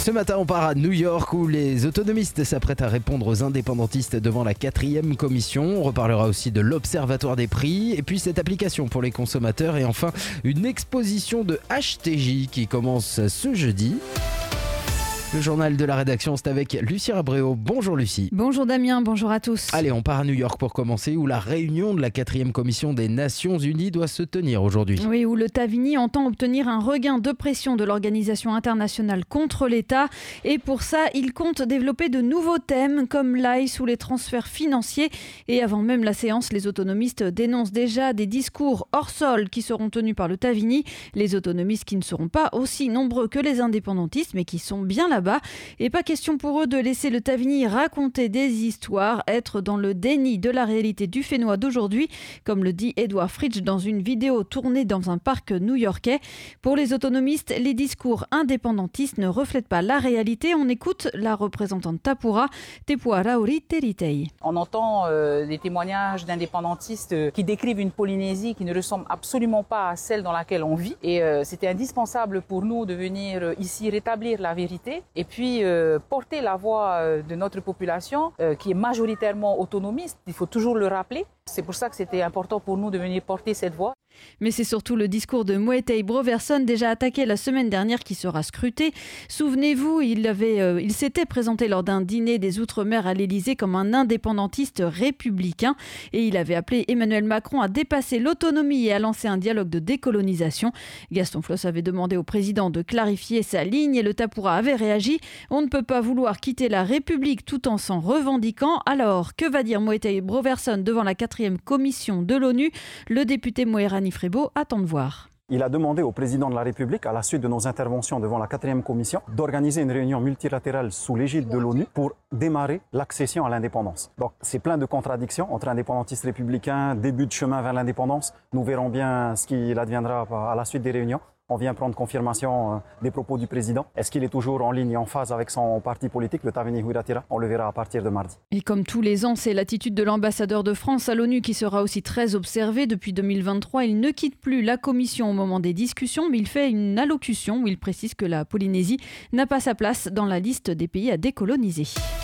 Ce matin, on part à New York où les autonomistes s'apprêtent à répondre aux indépendantistes devant la 4e commission. On reparlera aussi de l'Observatoire des prix et puis cette application pour les consommateurs et enfin une exposition de HTJ qui commence ce jeudi. Le journal de la rédaction, c'est avec Lucie Rabréau. Bonjour Lucie. Bonjour Damien, bonjour à tous. Allez, on part à New York pour commencer, où la réunion de la 4e commission des Nations Unies doit se tenir aujourd'hui. Oui, où le Tavini entend obtenir un regain de pression de l'organisation internationale contre l'État. Et pour ça, il compte développer de nouveaux thèmes comme l'AIS ou les transferts financiers. Et avant même la séance, les autonomistes dénoncent déjà des discours hors sol qui seront tenus par le Tavini. Les autonomistes qui ne seront pas aussi nombreux que les indépendantistes, mais qui sont bien là-bas. Et pas question pour eux de laisser le Tavini raconter des histoires, être dans le déni de la réalité du Fénois d'aujourd'hui, comme le dit Edouard Fritsch dans une vidéo tournée dans un parc new-yorkais. Pour les autonomistes, les discours indépendantistes ne reflètent pas la réalité. On écoute la représentante Tapura, Tepua Rauri Teritei. On entend des témoignages d'indépendantistes qui décrivent une Polynésie qui ne ressemble absolument pas à celle dans laquelle on vit. Et c'était indispensable pour nous de venir ici rétablir la vérité et puis porter la voix de notre population qui est majoritairement autonomiste. Il faut toujours le rappeler. C'est pour ça que c'était important pour nous de venir porter cette voix. Mais c'est surtout le discours de Moetai Broverson, déjà attaqué la semaine dernière, qui sera scruté. Souvenez-vous, il s'était présenté lors d'un dîner des Outre-mer à l'Élysée comme un indépendantiste républicain. Et il avait appelé Emmanuel Macron à dépasser l'autonomie et à lancer un dialogue de décolonisation. Gaston Floss avait demandé au président de clarifier sa ligne et le Tapura avait réagi. On ne peut pas vouloir quitter la République tout en s'en revendiquant. Alors, que va dire Moetai Broverson devant la 4e commission de l'ONU? Le député Moerani Frébo attend de voir. Il a demandé au président de la République, à la suite de nos interventions devant la 4e commission, d'organiser une réunion multilatérale sous l'égide de l'ONU pour démarrer l'accession à l'indépendance. Donc c'est plein de contradictions entre indépendantistes républicains, début de chemin vers l'indépendance. Nous verrons bien ce qu'il adviendra à la suite des réunions. On vient prendre confirmation des propos du président. Est-ce qu'il est toujours en ligne, en phase avec son parti politique, le Tavini Huiratira? On le verra à partir de mardi. Et comme tous les ans, c'est l'attitude de l'ambassadeur de France à l'ONU qui sera aussi très observée. Depuis 2023, il ne quitte plus la commission au moment des discussions, mais il fait une allocution où il précise que la Polynésie n'a pas sa place dans la liste des pays à décoloniser.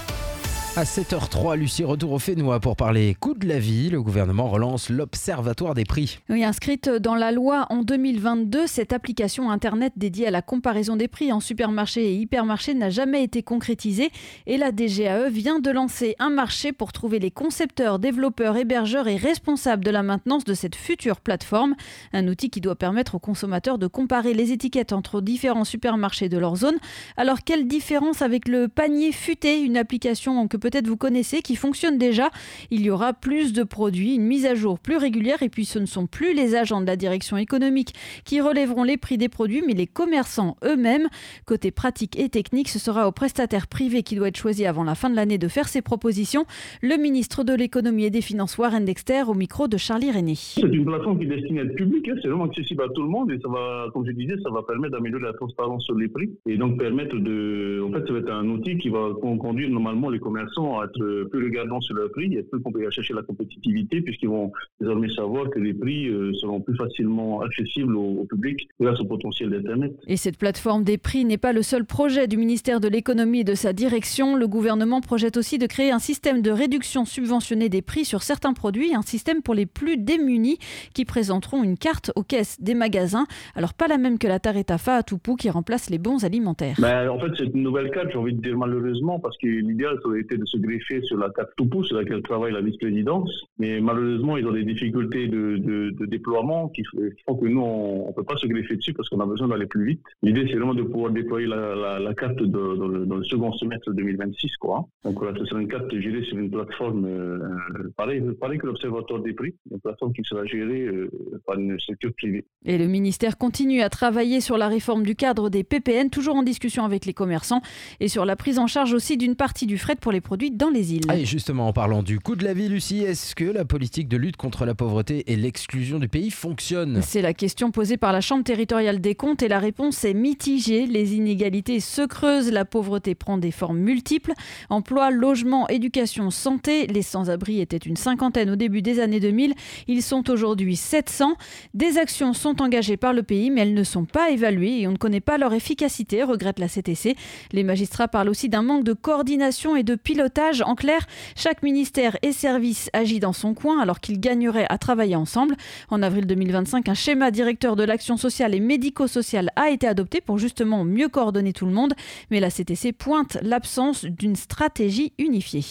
À 7h03, Lucie, retour au Fénois pour parler coût de la vie. Le gouvernement relance l'Observatoire des prix. Oui, inscrite dans la loi en 2022, cette application Internet dédiée à la comparaison des prix en supermarché et hypermarché n'a jamais été concrétisée. Et la DGAE vient de lancer un marché pour trouver les concepteurs, développeurs, hébergeurs et responsables de la maintenance de cette future plateforme. Un outil qui doit permettre aux consommateurs de comparer les étiquettes entre différents supermarchés de leur zone. Alors, quelle différence avec le panier futé, une application que peut-être vous connaissez, qui fonctionne déjà? Il y aura plus de produits, une mise à jour plus régulière et puis ce ne sont plus les agents de la direction économique qui relèveront les prix des produits, mais les commerçants eux-mêmes. Côté pratique et technique, ce sera au prestataire privé qui doit être choisi avant la fin de l'année de faire ses propositions. Le ministre de l'économie et des finances, Warren Dexter, au micro de Charlie René. C'est une plateforme qui est destinée à être publique, c'est vraiment accessible à tout le monde et ça va, comme je disais, ça va permettre d'améliorer la transparence sur les prix et donc permettre en fait, ça va être un outil qui va conduire normalement les commerçants à être plus regardants sur leurs prix et plus à chercher la compétitivité puisqu'ils vont désormais savoir que les prix seront plus facilement accessibles au public grâce au potentiel d'Internet. Et cette plateforme des prix n'est pas le seul projet du ministère de l'économie et de sa direction. Le gouvernement projette aussi de créer un système de réduction subventionnée des prix sur certains produits, un système pour les plus démunis qui présenteront une carte aux caisses des magasins. Alors pas la même que la Tareta Fa'atupu qui remplace les bons alimentaires. En fait, c'est une nouvelle carte, j'ai envie de dire malheureusement, parce que l'idéal ça aurait été de se greffer sur la carte Tupu sur laquelle travaille la vice-présidence. Mais malheureusement, ils ont des difficultés de déploiement qui font que nous, on ne peut pas se greffer dessus parce qu'on a besoin d'aller plus vite. L'idée, c'est vraiment de pouvoir déployer la carte dans le second semestre 2026. Quoi. Donc voilà, ce sera une carte gérée sur une plateforme pareil que l'Observatoire des prix, une plateforme qui sera gérée par une structure privée. Et le ministère continue à travailler sur la réforme du cadre des PPN, toujours en discussion avec les commerçants, et sur la prise en charge aussi d'une partie du fret pour les produits produits dans les îles. Et justement, en parlant du coût de la vie, Lucie, est-ce que la politique de lutte contre la pauvreté et l'exclusion du pays fonctionne ? C'est la question posée par la Chambre territoriale des comptes et la réponse est mitigée. Les inégalités se creusent, la pauvreté prend des formes multiples. Emploi, logement, éducation, santé. Les sans-abri étaient une cinquantaine au début des années 2000. Ils sont aujourd'hui 700. Des actions sont engagées par le pays, mais elles ne sont pas évaluées et on ne connaît pas leur efficacité, regrette la CTC. Les magistrats parlent aussi d'un manque de coordination et de pilotage. En clair, chaque ministère et service agit dans son coin alors qu'ils gagneraient à travailler ensemble. En avril 2025, un schéma directeur de l'action sociale et médico-sociale a été adopté pour justement mieux coordonner tout le monde. Mais la CTC pointe l'absence d'une stratégie unifiée.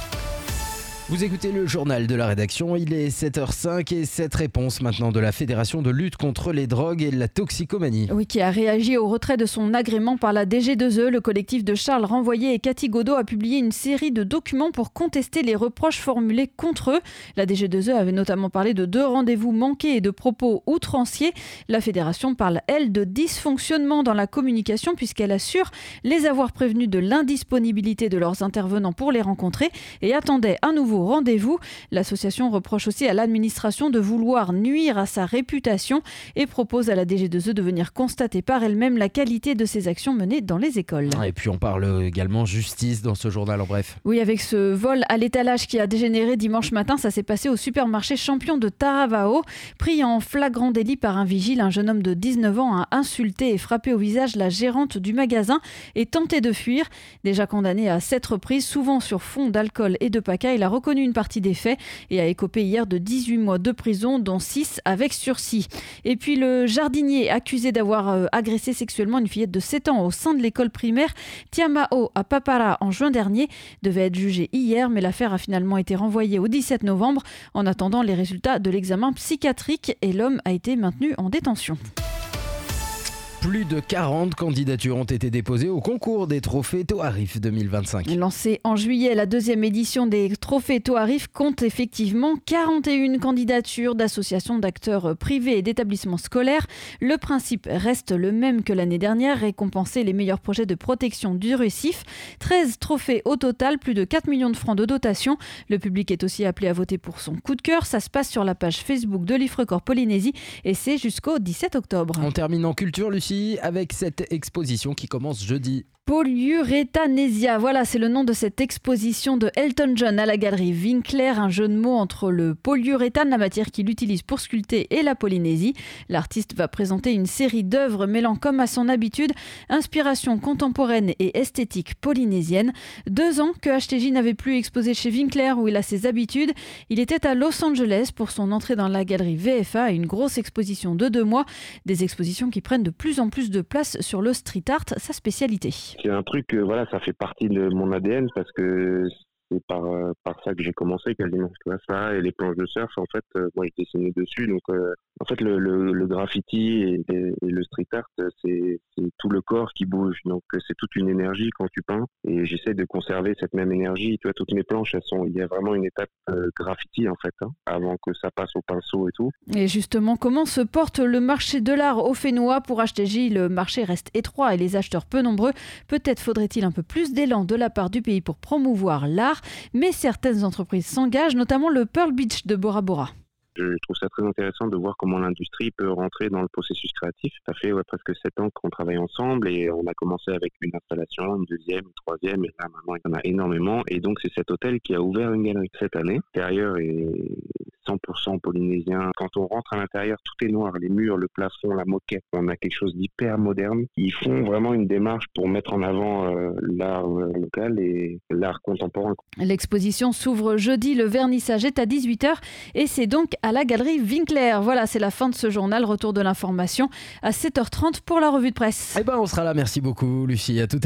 Vous écoutez le journal de la rédaction, il est 7h05 et cette réponse maintenant de la Fédération de lutte contre les drogues et la toxicomanie. Oui, qui a réagi au retrait de son agrément par la DG2E. Le collectif de Charles Renvoyé et Cathy Godot a publié une série de documents pour contester les reproches formulés contre eux. La DG2E avait notamment parlé de 2 rendez-vous manqués et de propos outranciers. La fédération parle, elle, de dysfonctionnement dans la communication puisqu'elle assure les avoir prévenus de l'indisponibilité de leurs intervenants pour les rencontrer et attendait un nouveau rendez-vous. L'association reproche aussi à l'administration de vouloir nuire à sa réputation et propose à la DG2E de venir constater par elle-même la qualité de ses actions menées dans les écoles. Et puis on parle également justice dans ce journal en bref. Oui, avec ce vol à l'étalage qui a dégénéré dimanche matin, ça s'est passé au supermarché Champion de Taravao. Pris en flagrant délit par un vigile, un jeune homme de 19 ans a insulté et frappé au visage la gérante du magasin et tenté de fuir. Déjà condamné à 7 reprises, souvent sur fond d'alcool et de paca, il a reconnu une partie des faits et a écopé hier de 18 mois de prison, dont 6 avec sursis. Et puis le jardinier accusé d'avoir agressé sexuellement une fillette de 7 ans au sein de l'école primaire Tiamao à Papara en juin dernier devait être jugé hier, mais l'affaire a finalement été renvoyée au 17 novembre en attendant les résultats de l'examen psychiatrique et l'homme a été maintenu en détention. Plus de 40 candidatures ont été déposées au concours des trophées Toarif 2025. Lancée en juillet, la 2e édition des trophées Toarif compte effectivement 41 candidatures d'associations d'acteurs privés et d'établissements scolaires. Le principe reste le même que l'année dernière, récompenser les meilleurs projets de protection du récif. 13 trophées au total, plus de 4 millions de francs de dotation. Le public est aussi appelé à voter pour son coup de cœur. Ça se passe sur la page Facebook de l'Ifrecorps Polynésie et c'est jusqu'au 17 octobre. On termine en culture, Lucie, avec cette exposition qui commence jeudi. Polyuréthanésia, voilà, c'est le nom de cette exposition de Elton John à la galerie Winkler, un jeu de mots entre le polyuréthane, la matière qu'il utilise pour sculpter, et la Polynésie. L'artiste va présenter une série d'œuvres mêlant comme à son habitude inspiration contemporaine et esthétique polynésienne. 2 ans que HTJ n'avait plus exposé chez Winkler où il a ses habitudes. Il était à Los Angeles pour son entrée dans la galerie VFA, une grosse exposition de 2 mois. Des expositions qui prennent de plus en plus de place sur le street art, sa spécialité. C'est un truc, voilà, ça fait partie de mon ADN parce que c'est par ça que j'ai commencé quasiment. Tu vois, ça et les planches de surf, en fait, moi je dessinais dessus. Donc, en fait, le graffiti et le street art, c'est tout le corps qui bouge. Donc, c'est toute une énergie quand tu peins. Et j'essaie de conserver cette même énergie. Tu vois, toutes mes planches, il y a vraiment une étape graffiti, en fait, avant que ça passe au pinceau et tout. Et justement, comment se porte le marché de l'art au Fénois? Pour HTJ, le marché reste étroit et les acheteurs peu nombreux. Peut-être faudrait-il un peu plus d'élan de la part du pays pour promouvoir l'art. Mais certaines entreprises s'engagent, notamment le Pearl Beach de Bora Bora. Je trouve ça très intéressant de voir comment l'industrie peut rentrer dans le processus créatif. Ça fait presque 7 ans qu'on travaille ensemble et on a commencé avec une installation, une deuxième, une troisième et là maintenant il y en a énormément. Et donc c'est cet hôtel qui a ouvert une galerie cette année. L'intérieur est 100% polynésien. Quand on rentre à l'intérieur, tout est noir. Les murs, le plafond, la moquette. On a quelque chose d'hyper moderne. Ils font vraiment une démarche pour mettre en avant l'art local et l'art contemporain. L'exposition s'ouvre jeudi. Le vernissage est à 18h et c'est donc à la galerie Winkler. Voilà, c'est la fin de ce journal. Retour de l'information à 7h30 pour la revue de presse. On sera là. Merci beaucoup, Lucie. À tout à l'heure.